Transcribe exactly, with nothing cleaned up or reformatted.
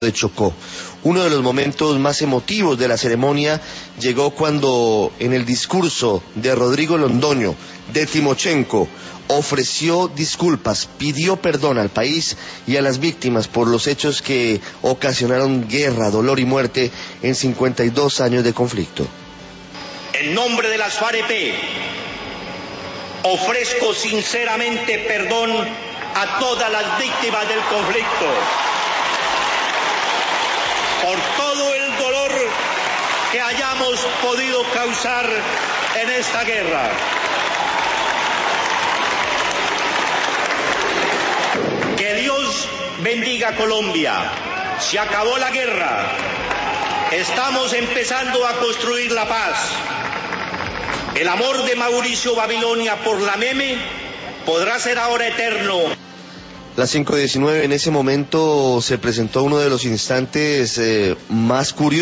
de Chocó. Uno de los momentos más emotivos de la ceremonia llegó cuando, en el discurso de Rodrigo Londoño, de Timochenko, ofreció disculpas, pidió perdón al país y a las víctimas por los hechos que ocasionaron guerra, dolor y muerte en cincuenta y dos años de conflicto. En nombre de las FAREP, ofrezco sinceramente perdón a todas las víctimas del conflicto, por todo el dolor que hayamos podido causar en esta guerra. Que Dios bendiga a Colombia. Se acabó la guerra. Estamos empezando a construir la paz. El amor de Mauricio Babilonia por la meme podrá ser ahora eterno. Las cinco diecinueve, en ese momento se presentó uno de los instantes eh, más curiosos